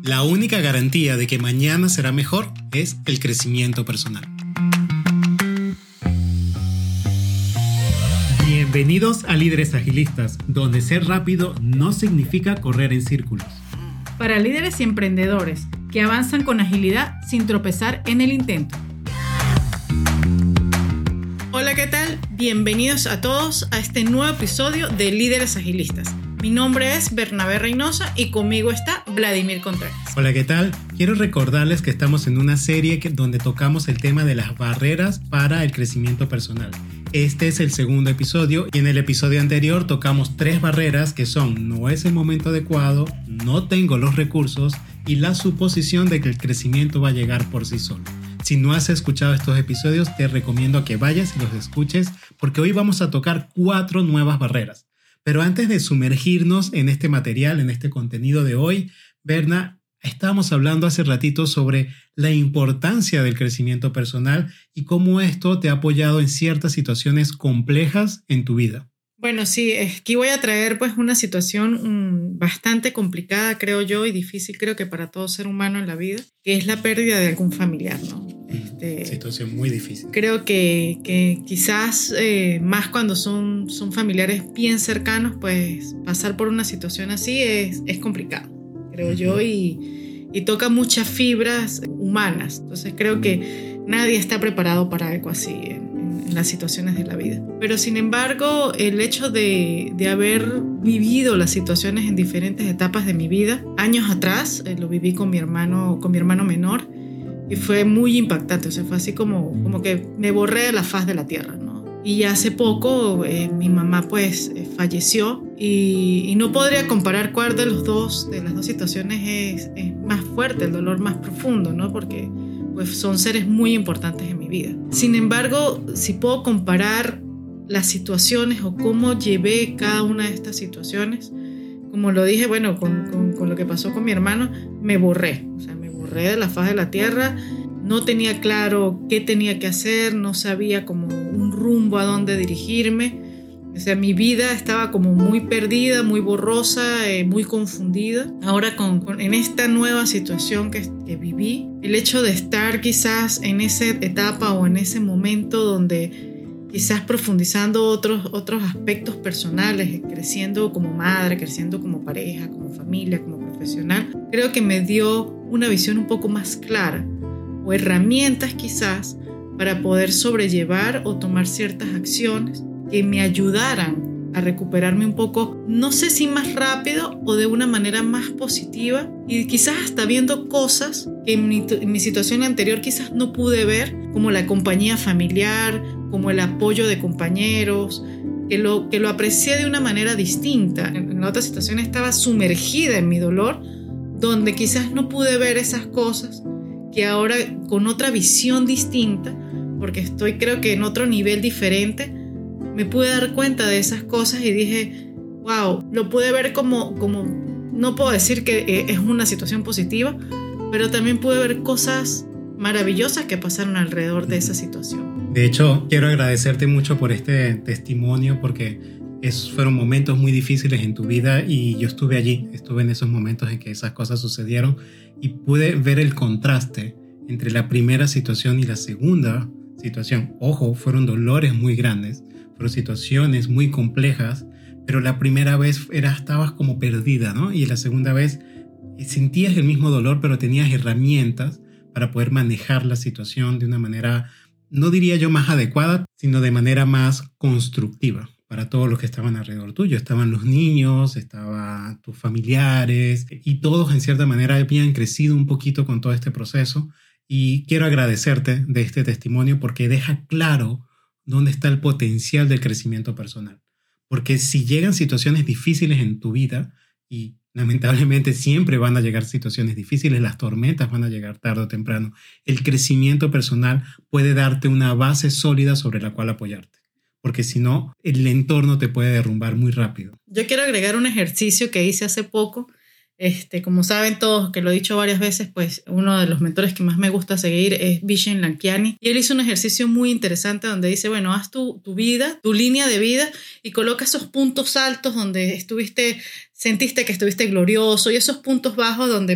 La única garantía de que mañana será mejor es el crecimiento personal. Bienvenidos a Líderes Agilistas, donde ser rápido no significa correr en círculos. Para líderes y emprendedores que avanzan con agilidad sin tropezar en el intento. Hola, ¿qué tal? Bienvenidos a todos a este nuevo episodio de Líderes Agilistas. Mi nombre es Bernabé Reynosa y conmigo está Vladimir Contreras. Hola, ¿qué tal? Quiero recordarles que estamos en una serie donde tocamos el tema de las barreras para el crecimiento personal. Este es el segundo episodio y en el episodio anterior tocamos 3 barreras que son: no es el momento adecuado, no tengo los recursos y la suposición de que el crecimiento va a llegar por sí solo. Si no has escuchado estos episodios, te recomiendo que vayas y los escuches porque hoy vamos a tocar 4 nuevas barreras. Pero antes de sumergirnos en este material, en este contenido de hoy, Berna, estábamos hablando hace ratito sobre la importancia del crecimiento personal y cómo esto te ha apoyado en ciertas situaciones complejas en tu vida. Bueno, sí, aquí voy a traer pues una situación bastante complicada, creo yo, y difícil creo que para todo ser humano en la vida, que es la pérdida de algún familiar, ¿no? Situación muy difícil. Creo que quizás más cuando son familiares bien cercanos, pues pasar por una situación así es complicado, creo yo, y toca muchas fibras humanas. Entonces creo que nadie está preparado para algo así en las situaciones de la vida. Pero sin embargo, el hecho de haber vivido las situaciones en diferentes etapas de mi vida, años atrás, lo viví con mi hermano menor, y fue muy impactante. O sea, fue así como que me borré de la faz de la tierra, ¿no? Y hace poco mi mamá pues falleció y no podría comparar cuál de las dos situaciones es más fuerte, el dolor más profundo, ¿no? Porque pues son seres muy importantes en mi vida. Sin embargo, si puedo comparar las situaciones o cómo llevé cada una de estas situaciones, como lo dije, bueno, con lo que pasó con mi hermano, me borré. O sea, me borré de la faz de la tierra. No tenía claro qué tenía que hacer, no sabía como un rumbo a dónde dirigirme. O sea, mi vida estaba como muy perdida, muy borrosa, muy confundida. Ahora en esta nueva situación que viví, el hecho de estar quizás en esa etapa o en ese momento donde quizás profundizando otros aspectos personales, creciendo como madre, creciendo como pareja, como familia, como profesional, creo que me dio una visión un poco más clara o herramientas quizás para poder sobrellevar o tomar ciertas acciones que me ayudaran a recuperarme un poco, no sé si más rápido o de una manera más positiva, y quizás hasta viendo cosas que en mi situación anterior quizás no pude ver, como la compañía familiar, como el apoyo de compañeros, que lo aprecié de una manera distinta. En la otra situación estaba sumergida en mi dolor, donde quizás no pude ver esas cosas que ahora con otra visión distinta, porque estoy creo que en otro nivel diferente, me pude dar cuenta de esas cosas y dije, wow, lo pude ver como no puedo decir que es una situación positiva, pero también pude ver cosas maravillosas que pasaron alrededor de esa situación. De hecho, quiero agradecerte mucho por este testimonio porque esos fueron momentos muy difíciles en tu vida y yo estuve allí, estuve en esos momentos en que esas cosas sucedieron y pude ver el contraste entre la primera situación y la segunda situación. Ojo, fueron dolores muy grandes, fueron situaciones muy complejas, pero la primera vez estabas como perdida, ¿no? Y la segunda vez sentías el mismo dolor, pero tenías herramientas para poder manejar la situación de una manera, no diría yo más adecuada, sino de manera más constructiva para todos los que estaban alrededor tuyo. Estaban los niños, estaban tus familiares y todos en cierta manera habían crecido un poquito con todo este proceso. Y quiero agradecerte de este testimonio porque deja claro dónde está el potencial del crecimiento personal. Porque si llegan situaciones difíciles en tu vida, y lamentablemente siempre van a llegar situaciones difíciles, las tormentas van a llegar tarde o temprano, el crecimiento personal puede darte una base sólida sobre la cual apoyarte. Porque si no, el entorno te puede derrumbar muy rápido. Yo quiero agregar un ejercicio que hice hace poco. Como saben todos, que lo he dicho varias veces, pues uno de los mentores que más me gusta seguir es Vishen Lakhiani, y él hizo un ejercicio muy interesante donde dice, bueno, haz tu vida, tu línea de vida y coloca esos puntos altos donde sentiste que estuviste glorioso, y esos puntos bajos donde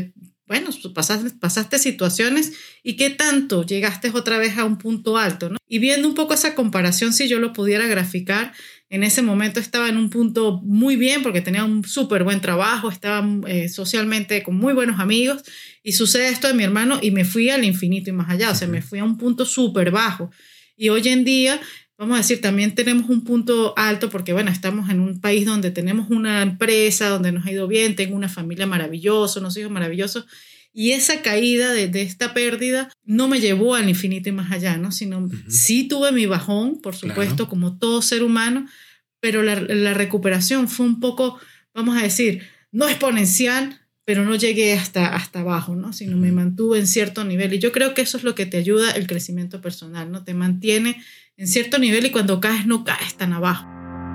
bueno, pasaste situaciones y qué tanto llegaste otra vez a un punto alto, ¿no? Y viendo un poco esa comparación, si yo lo pudiera graficar, en ese momento estaba en un punto muy bien porque tenía un súper buen trabajo, estaba socialmente con muy buenos amigos y sucede esto de mi hermano y me fui al infinito y más allá, o sea, me fui a un punto súper bajo. Y hoy en día, vamos a decir, también tenemos un punto alto porque, bueno, estamos en un país donde tenemos una empresa, donde nos ha ido bien, tengo una familia maravillosa, unos hijos maravillosos. Y esa caída de esta pérdida no me llevó al infinito y más allá, ¿no? Sino sí tuve mi bajón, por supuesto, claro, como todo ser humano, pero la recuperación fue un poco, vamos a decir, no exponencial, pero no llegué hasta abajo, ¿no? Sino me mantuve en cierto nivel. Y yo creo que eso es lo que te ayuda el crecimiento personal, ¿no? Te mantiene en cierto nivel y cuando caes no caes tan abajo.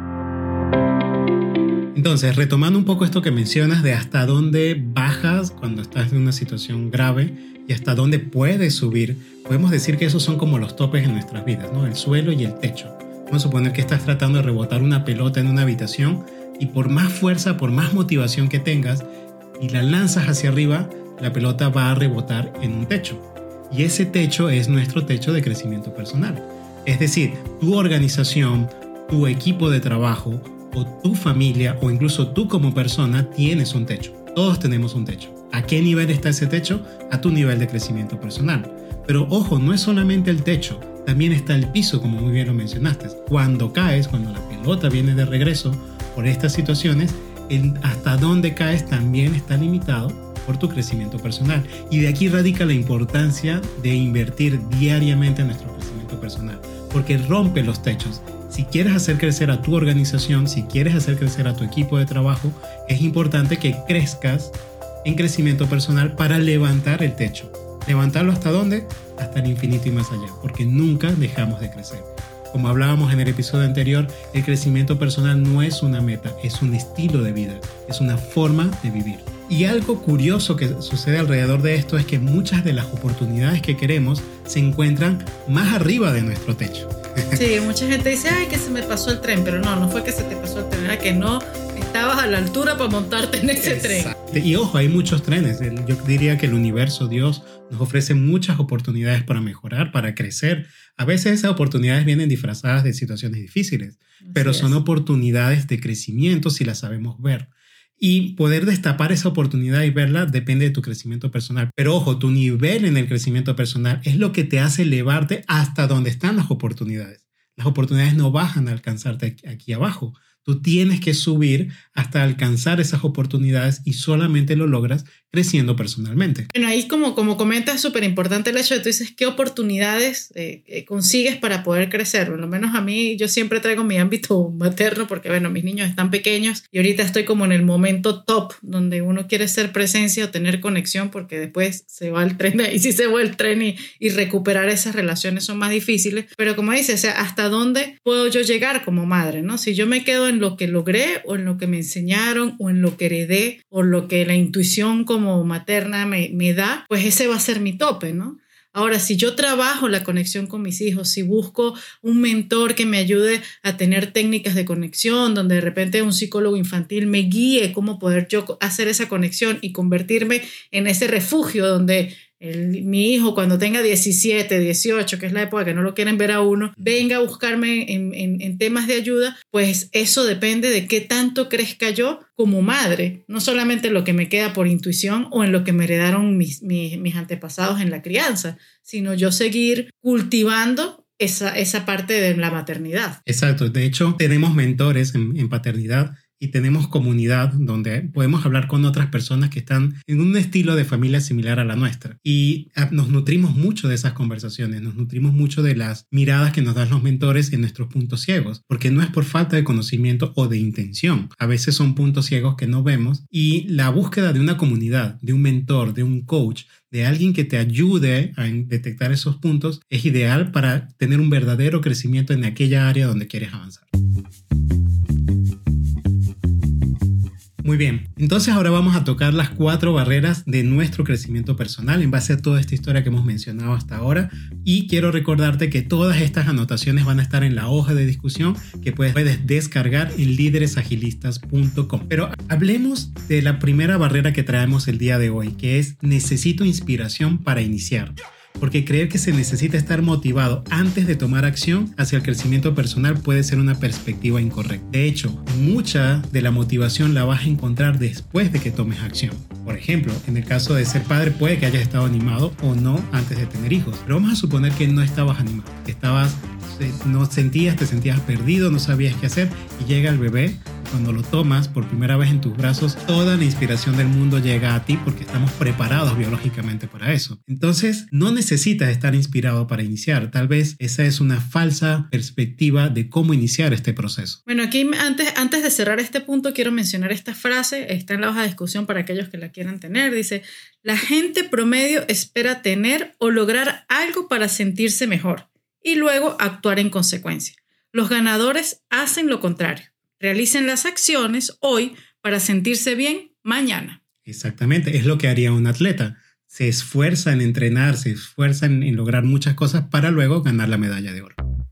Entonces, retomando un poco esto que mencionas de hasta dónde bajas cuando estás en una situación grave y hasta dónde puedes subir, podemos decir que esos son como los topes en nuestras vidas, ¿no? El suelo y el techo. Vamos a suponer que estás tratando de rebotar una pelota en una habitación y por más fuerza, por más motivación que tengas y la lanzas hacia arriba, la pelota va a rebotar en un techo. Y ese techo es nuestro techo de crecimiento personal. Es decir, tu organización, tu equipo de trabajo, o tu familia o incluso tú como persona tienes un techo. Todos tenemos un techo. ¿A qué nivel está ese techo? A tu nivel de crecimiento personal. Pero ojo, no es solamente el techo, también está el piso, como muy bien lo mencionaste. Cuando caes, cuando la pelota viene de regreso por estas situaciones, hasta dónde caes también está limitado por tu crecimiento personal. Y de aquí radica la importancia de invertir diariamente en nuestro crecimiento personal, porque rompe los techos. Si quieres hacer crecer a tu organización, si quieres hacer crecer a tu equipo de trabajo, es importante que crezcas en crecimiento personal para levantar el techo. ¿Levantarlo hasta dónde? Hasta el infinito y más allá, porque nunca dejamos de crecer. Como hablábamos en el episodio anterior, el crecimiento personal no es una meta, es un estilo de vida, es una forma de vivir. Y algo curioso que sucede alrededor de esto es que muchas de las oportunidades que queremos se encuentran más arriba de nuestro techo. Sí, mucha gente dice, ay, que se me pasó el tren, pero no fue que se te pasó el tren, era que no estabas a la altura para montarte en ese tren. Y ojo, hay muchos trenes. Yo diría que el universo, Dios, nos ofrece muchas oportunidades para mejorar, para crecer. A veces esas oportunidades vienen disfrazadas de situaciones difíciles, pero son oportunidades de crecimiento si las sabemos ver. Y poder destapar esa oportunidad y verla depende de tu crecimiento personal. Pero ojo, tu nivel en el crecimiento personal es lo que te hace elevarte hasta donde están las oportunidades. Las oportunidades no bajan a alcanzarte aquí abajo. Tú tienes que subir hasta alcanzar esas oportunidades y solamente lo logras creciendo personalmente. Bueno, ahí como comentas es súper importante el hecho de tú dices qué oportunidades consigues para poder crecer. Por lo menos a mí yo siempre traigo mi ámbito materno porque bueno, mis niños están pequeños y ahorita estoy como en el momento top donde uno quiere ser presencia o tener conexión porque después se va el tren y si se va el tren y recuperar esas relaciones son más difíciles. Pero como dices, o sea, ¿hasta dónde puedo yo llegar como madre, no? Si yo me quedo en lo que logré o en lo que me enseñaron o en lo que heredé o lo que la intuición como materna me da, pues ese va a ser mi tope, ¿no? Ahora, si yo trabajo la conexión con mis hijos, si busco un mentor que me ayude a tener técnicas de conexión, donde de repente un psicólogo infantil me guíe cómo poder yo hacer esa conexión y convertirme en ese refugio donde mi hijo cuando tenga 17, 18, que es la época que no lo quieren ver a uno, venga a buscarme en temas de ayuda, pues eso depende de qué tanto crezca yo como madre, no solamente lo que me queda por intuición o en lo que me heredaron mis antepasados en la crianza, sino yo seguir cultivando esa parte de la maternidad. Exacto, de hecho tenemos mentores en paternidad y tenemos comunidad donde podemos hablar con otras personas que están en un estilo de familia similar a la nuestra. Y nos nutrimos mucho de esas conversaciones, nos nutrimos mucho de las miradas que nos dan los mentores en nuestros puntos ciegos, porque no es por falta de conocimiento o de intención. A veces son puntos ciegos que no vemos y la búsqueda de una comunidad, de un mentor, de un coach, de alguien que te ayude a detectar esos puntos es ideal para tener un verdadero crecimiento en aquella área donde quieres avanzar. Muy bien, entonces ahora vamos a tocar las 4 barreras de nuestro crecimiento personal en base a toda esta historia que hemos mencionado hasta ahora, y quiero recordarte que todas estas anotaciones van a estar en la hoja de discusión que puedes descargar en líderesagilistas.com. Pero hablemos de la primera barrera que traemos el día de hoy, que es necesito inspiración para iniciar. Porque creer que se necesita estar motivado antes de tomar acción hacia el crecimiento personal puede ser una perspectiva incorrecta. De hecho, mucha de la motivación la vas a encontrar después de que tomes acción. Por ejemplo, en el caso de ser padre puede que hayas estado animado o no antes de tener hijos, pero vamos a suponer que no estabas animado, que te sentías perdido, no sabías qué hacer, y llega el bebé. Cuando lo tomas por primera vez en tus brazos, toda la inspiración del mundo llega a ti porque estamos preparados biológicamente para eso. Entonces, no necesitas estar inspirado para iniciar. Tal vez esa es una falsa perspectiva de cómo iniciar este proceso. Bueno, aquí antes de cerrar este punto, quiero mencionar esta frase. Está en la hoja de discusión para aquellos que la quieran tener. Dice, la gente promedio espera tener o lograr algo para sentirse mejor y luego actuar en consecuencia. Los ganadores hacen lo contrario. Realicen las acciones hoy para sentirse bien mañana. Exactamente, es lo que haría un atleta. Se esfuerza en entrenar, se esfuerza en lograr muchas cosas para luego ganar la medalla de oro.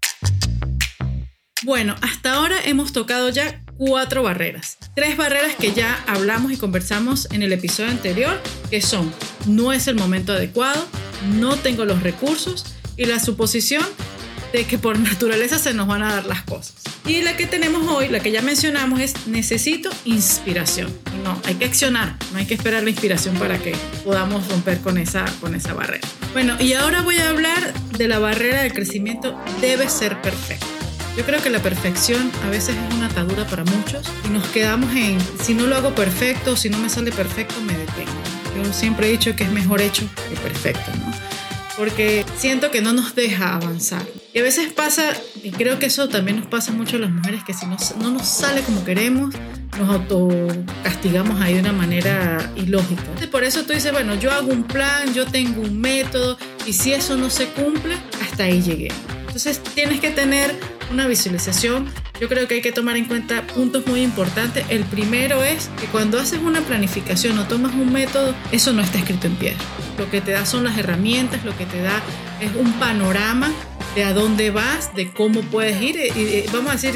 Bueno, hasta ahora hemos tocado ya 4 barreras. 3 barreras que ya hablamos y conversamos en el episodio anterior, que son: no es el momento adecuado, no tengo los recursos y la suposición de que por naturaleza se nos van a dar las cosas. Y la que tenemos hoy, la que ya mencionamos, es necesito inspiración. No, hay que accionar, no hay que esperar la inspiración para que podamos romper con esa barrera. Bueno, y ahora voy a hablar de la barrera del crecimiento. Debe ser perfecto. Yo creo que la perfección a veces es una atadura para muchos y nos quedamos en, si no lo hago perfecto, si no me sale perfecto, me detengo. Yo siempre he dicho que es mejor hecho que perfecto, ¿no? Porque siento que no nos deja avanzar. Y a veces pasa, y creo que eso también nos pasa mucho a las mujeres, que si no nos sale como queremos, nos autocastigamos ahí de una manera ilógica. Y por eso tú dices, bueno, yo hago un plan, yo tengo un método, y si eso no se cumple, hasta ahí llegué. Entonces tienes que tener una visualización. Yo creo que hay que tomar en cuenta puntos muy importantes. El primero es que cuando haces una planificación o tomas un método, eso no está escrito en piedra. Lo que te da son las herramientas, lo que te da es un panorama de a dónde vas, de cómo puedes ir y vamos a decir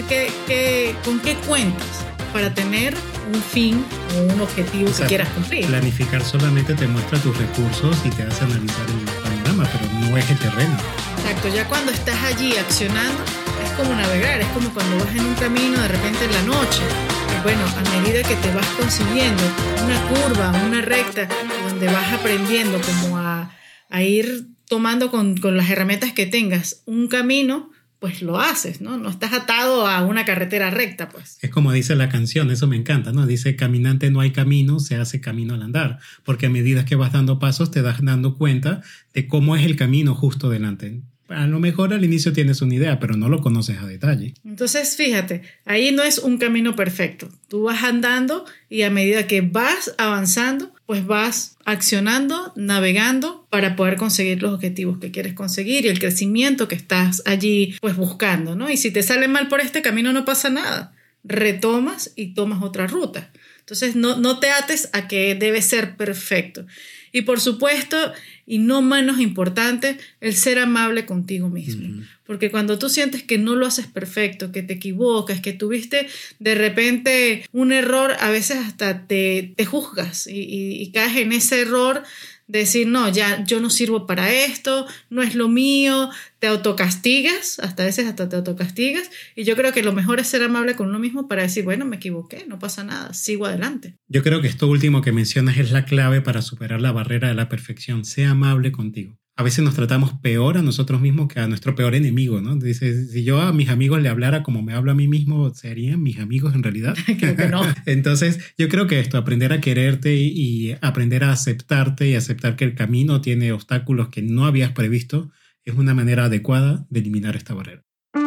con qué cuentas para tener un fin o un objetivo que quieras cumplir. Planificar solamente te muestra tus recursos y te hace analizar el panorama, pero no es el terreno. Exacto, ya cuando estás allí accionando es como navegar, es como cuando vas en un camino de repente en la noche. Y bueno, a medida que te vas consiguiendo una curva, una recta, donde vas aprendiendo como a ir tomando con las herramientas que tengas un camino, pues lo haces, ¿no? No estás atado a una carretera recta, pues. Es como dice la canción, eso me encanta, ¿no? Dice, caminante no hay camino, se hace camino al andar. Porque a medida que vas dando pasos, te das dando cuenta de cómo es el camino justo delante. A lo mejor al inicio tienes una idea, pero no lo conoces a detalle. Entonces, fíjate, ahí no es un camino perfecto. Tú vas andando y a medida que vas avanzando, pues vas accionando, navegando para poder conseguir los objetivos que quieres conseguir y el crecimiento que estás allí pues buscando, ¿no? Y si te sale mal por este camino no pasa nada. Retomas y tomas otra ruta. Entonces, no te ates a que debe ser perfecto. Y por supuesto, y no menos importante, el ser amable contigo mismo. Uh-huh. Porque cuando tú sientes que no lo haces perfecto, que te equivocas, que tuviste de repente un error, a veces hasta te juzgas y caes en ese error de decir, no, ya yo no sirvo para esto, no es lo mío, te autocastigas, hasta veces te autocastigas, y yo creo que lo mejor es ser amable con uno mismo para decir, bueno, me equivoqué, no pasa nada, sigo adelante. Yo creo que esto último que mencionas es la clave para superar la barrera de la perfección, sea amable contigo. A veces nos tratamos peor a nosotros mismos que a nuestro peor enemigo, ¿no? Dice, si yo a mis amigos le hablara como me hablo a mí mismo, ¿serían mis amigos en realidad? Creo que no. Entonces, yo creo que esto, aprender a quererte y aprender a aceptarte y aceptar que el camino tiene obstáculos que no habías previsto, es una manera adecuada de eliminar esta barrera.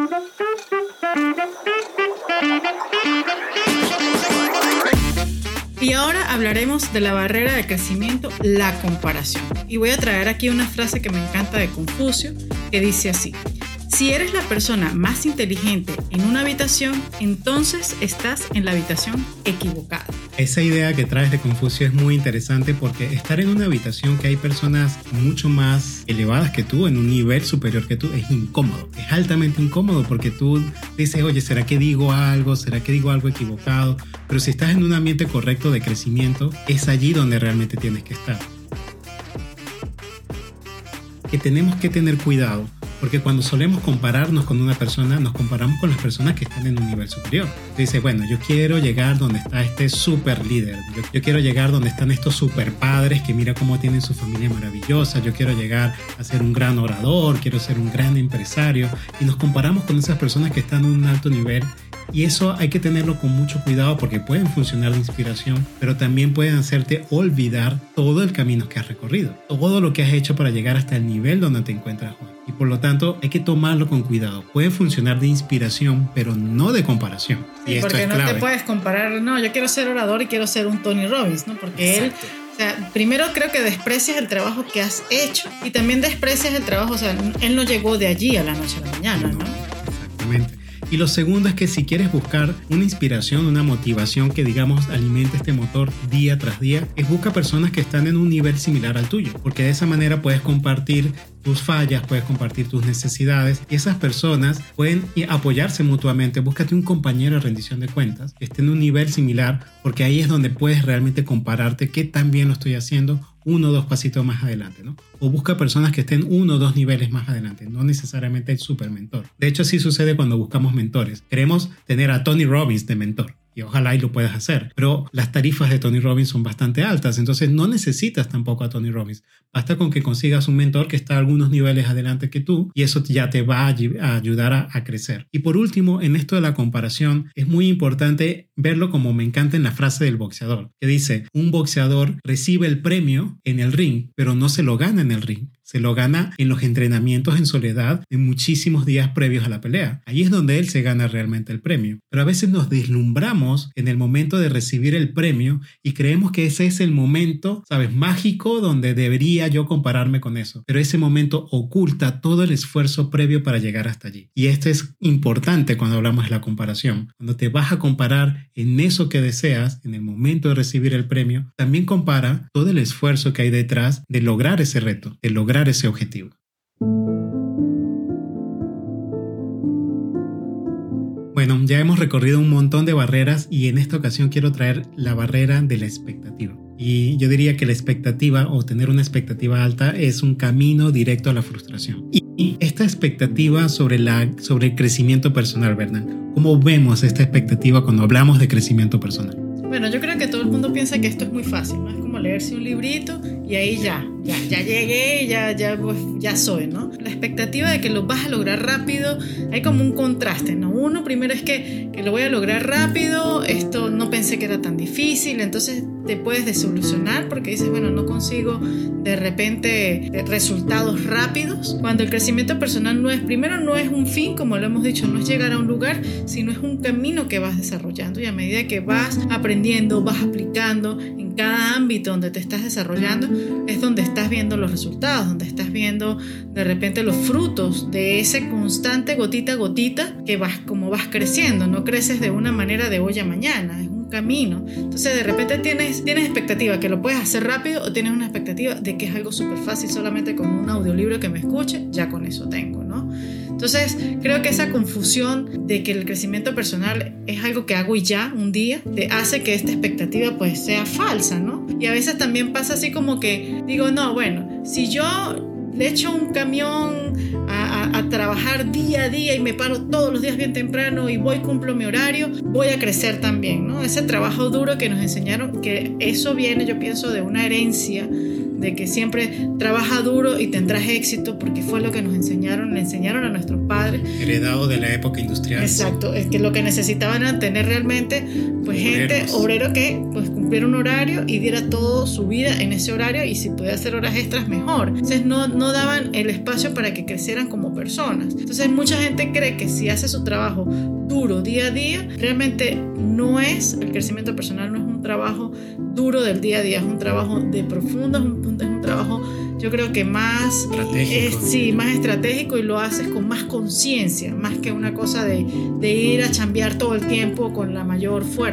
Y ahora hablaremos de la barrera de crecimiento, la comparación. Y voy a traer aquí una frase que me encanta de Confucio, que dice así: si eres la persona más inteligente en una habitación, entonces estás en la habitación equivocada. Esa idea que traes de Confucio es muy interesante porque estar en una habitación que hay personas mucho más elevadas que tú, en un nivel superior que tú, es incómodo. Es altamente incómodo porque tú dices, oye, ¿será que digo algo? ¿Será que digo algo equivocado? Pero si estás en un ambiente correcto de crecimiento, es allí donde realmente tienes que estar. Que tenemos que tener cuidado, porque cuando solemos compararnos con una persona, nos comparamos con las personas que están en un nivel superior. Dice, bueno, yo quiero llegar donde está este super líder, yo quiero llegar donde están estos super padres que mira cómo tienen su familia maravillosa, yo quiero llegar a ser un gran orador, quiero ser un gran empresario, y nos comparamos con esas personas que están en un alto nivel. Y eso hay que tenerlo con mucho cuidado porque pueden funcionar de inspiración, pero también pueden hacerte olvidar todo el camino que has recorrido, todo lo que has hecho para llegar hasta el nivel donde te encuentras hoy. Y por lo tanto hay que tomarlo con cuidado. Puede funcionar de inspiración, pero no de comparación. Sí, y esto porque es no clave. te puedes comparar, no, yo quiero ser orador y quiero ser un Tony Robbins, ¿no? Porque Exacto. o sea, primero creo que desprecias el trabajo que has hecho y también desprecias el trabajo, o sea, él no llegó de allí a la noche a la mañana, ¿no? Exactamente. Y lo segundo es que si quieres buscar una inspiración, una motivación que digamos alimente este motor día tras día, es busca personas que están en un nivel similar al tuyo, porque de esa manera puedes compartir tus fallas, puedes compartir tus necesidades y esas personas pueden apoyarse mutuamente. Búscate un compañero de rendición de cuentas que esté en un nivel similar, porque ahí es donde puedes realmente compararte qué tan bien lo estoy haciendo 1 o 2 pasitos más adelante, ¿no? O busca personas que estén 1 o 2 niveles más adelante, no necesariamente el super mentor. De hecho, así sucede cuando buscamos mentores. Queremos tener a Tony Robbins de mentor. Y ojalá y lo puedas hacer. Pero las tarifas de Tony Robbins son bastante altas, entonces no necesitas tampoco a Tony Robbins. Basta con que consigas un mentor que está a algunos niveles adelante que tú y eso ya te va a ayudar a crecer. Y por último, en esto de la comparación, es muy importante verlo como me encanta en la frase del boxeador, que dice, un boxeador recibe el premio en el ring, pero no se lo gana en el ring. Se lo gana en los entrenamientos en soledad en muchísimos días previos a la pelea. Ahí es donde él se gana realmente el premio. Pero a veces nos deslumbramos en el momento de recibir el premio y creemos que ese es el momento, ¿sabes? Mágico donde debería yo compararme con eso. Pero ese momento oculta todo el esfuerzo previo para llegar hasta allí. Y esto es importante cuando hablamos de la comparación. Cuando te vas a comparar en eso que deseas, en el momento de recibir el premio, también compara todo el esfuerzo que hay detrás de lograr ese reto, de lograr ese objetivo. Bueno, ya hemos recorrido un montón de barreras y en esta ocasión quiero traer la barrera de la expectativa. Y yo diría que la expectativa o tener una expectativa alta es un camino directo a la frustración. Y esta expectativa sobre el crecimiento personal, ¿verdad? ¿Cómo vemos esta expectativa cuando hablamos de crecimiento personal? Bueno, yo creo que todo el mundo piensa que esto es muy fácil, ¿no? Es como leerse un librito y ahí ya llegué, ya soy, ¿no? La expectativa de que lo vas a lograr rápido, hay como un contraste, ¿no? Uno, primero es que lo voy a lograr rápido, esto no pensé que era tan difícil, entonces te puedes desilusionar porque dices, bueno, no consigo de repente resultados rápidos, cuando el crecimiento personal no es un fin, como lo hemos dicho, no es llegar a un lugar, sino es un camino que vas desarrollando y a medida que vas aprendiendo, vas aplicando en cada ámbito donde te estás desarrollando, es donde estás viendo los resultados, donde estás viendo de repente los frutos de ese constante gotita a gotita que vas creciendo, no creces de una manera de hoy a mañana, es un camino. Entonces de repente tienes expectativa que lo puedes hacer rápido o tienes una expectativa de que es algo súper fácil solamente con un audiolibro que me escuche, ya con eso tengo, ¿no? Entonces creo que esa confusión de que el crecimiento personal es algo que hago y ya un día te hace que esta expectativa pues sea falsa, ¿no? Y a veces también pasa así como que digo, no, bueno, si yo le echo un camión a trabajar día a día y me paro todos los días bien temprano y cumplo mi horario, voy a crecer también, ¿no? Ese trabajo duro que nos enseñaron, que eso viene, yo pienso, de una herencia de que siempre trabaja duro y tendrás éxito porque fue lo que le enseñaron a nuestros padres. Heredado de la época industrial. Exacto, es que lo que necesitaban era tener realmente pues gente, obrero que pues cumpliera un horario y diera toda su vida en ese horario y si podía hacer horas extras mejor. Entonces no daban el espacio para que crecieran como personas. Entonces mucha gente cree que si hace su trabajo duro día a día, realmente no es, el crecimiento personal no es un trabajo duro del día a día, es un trabajo de profundo, es un trabajo yo creo que más estratégico. Más estratégico y lo haces con más conciencia, más que una cosa de ir a chambear todo el tiempo con la mayor fuerza, ¿no?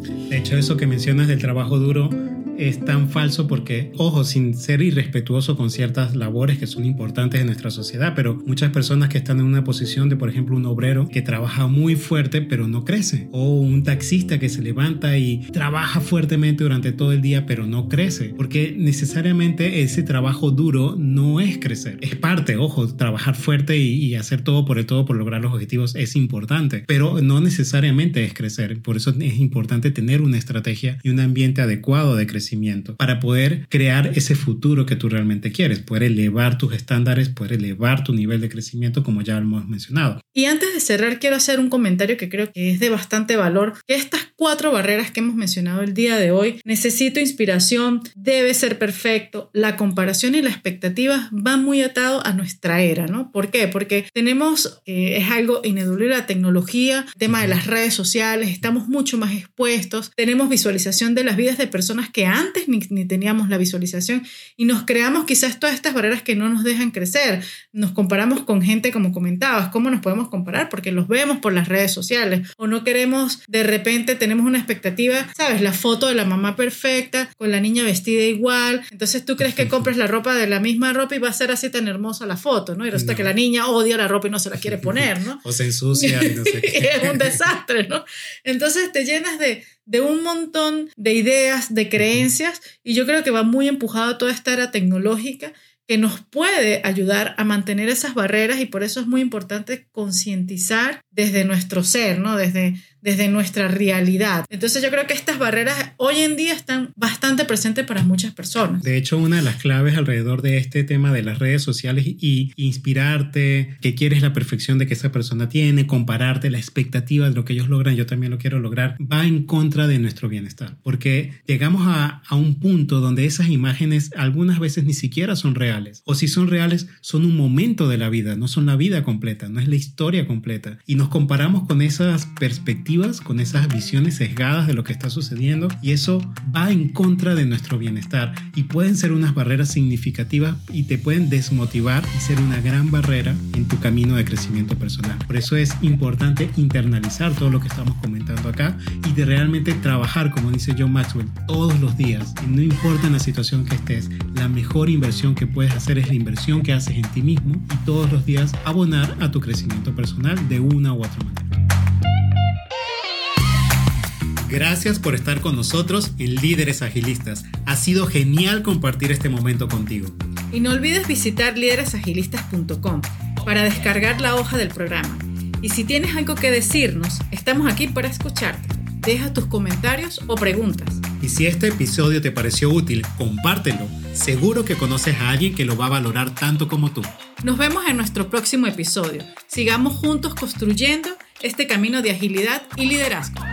De hecho, eso que mencionas del trabajo duro es tan falso porque, ojo, sin ser irrespetuoso con ciertas labores que son importantes en nuestra sociedad, pero muchas personas que están en una posición de, por ejemplo, un obrero que trabaja muy fuerte pero no crece, o un taxista que se levanta y trabaja fuertemente durante todo el día pero no crece, porque necesariamente ese trabajo duro no es crecer. Es parte, ojo, trabajar fuerte y hacer todo por lograr los objetivos es importante, pero no necesariamente es crecer. Por eso es importante tener una estrategia y un ambiente adecuado de crecimiento para poder crear ese futuro que tú realmente quieres, poder elevar tus estándares, poder elevar tu nivel de crecimiento, como ya hemos mencionado. Y antes de cerrar, quiero hacer un comentario que creo que es de bastante valor, que estas 4 barreras que hemos mencionado el día de hoy: necesito inspiración, debe ser perfecto, la comparación y la expectativa van muy atados a nuestra era, ¿no? ¿Por qué? Porque tenemos, es algo ineludible, la tecnología, el tema de las redes sociales, estamos mucho más expuestos, tenemos visualización de las vidas de personas que antes ni teníamos la visualización, y nos creamos quizás todas estas barreras que no nos dejan crecer. Nos comparamos con gente, como comentabas. ¿Cómo nos podemos comparar? Porque los vemos por las redes sociales, o no queremos, de repente tenemos una expectativa, ¿sabes? La foto de la mamá perfecta, con la niña vestida igual, entonces tú crees que compras la ropa de la misma ropa y va a ser así tan hermosa la foto, ¿no? Y resulta que la niña odia la ropa y no se la quiere poner, ¿no? O se ensucia y no sé qué. Es un desastre, ¿no? Entonces te llenas de un montón de ideas, de creencias, y yo creo que va muy empujado toda esta era tecnológica que nos puede ayudar a mantener esas barreras, y por eso es muy importante concientizar desde nuestro ser, ¿no? Desde nuestra realidad. Entonces yo creo que estas barreras hoy en día están bastante presentes para muchas personas. De hecho, una de las claves alrededor de este tema de las redes sociales y inspirarte, que quieres la perfección de que esa persona tiene, compararte, la expectativa de lo que ellos logran, yo también lo quiero lograr, va en contra de nuestro bienestar, porque llegamos a un punto donde esas imágenes algunas veces ni siquiera son reales, o si son reales son un momento de la vida, no son la vida completa, no es la historia completa, y nos comparamos con esas perspectivas, con esas visiones sesgadas de lo que está sucediendo, y eso va en contra de nuestro bienestar, y pueden ser unas barreras significativas y te pueden desmotivar y ser una gran barrera en tu camino de crecimiento personal. Por eso es importante internalizar todo lo que estamos comentando acá y de realmente trabajar, como dice John Maxwell, todos los días, y no importa en la situación que estés, la mejor inversión que puedes hacer es la inversión que haces en ti mismo, y todos los días abonar a tu crecimiento personal de una u otra manera. Gracias por estar con nosotros en Líderes Agilistas. Ha sido genial compartir este momento contigo. Y no olvides visitar lideresagilistas.com para descargar la hoja del programa. Y si tienes algo que decirnos, estamos aquí para escucharte. Deja tus comentarios o preguntas. Y si este episodio te pareció útil, compártelo. Seguro que conoces a alguien que lo va a valorar tanto como tú. Nos vemos en nuestro próximo episodio. Sigamos juntos construyendo este camino de agilidad y liderazgo.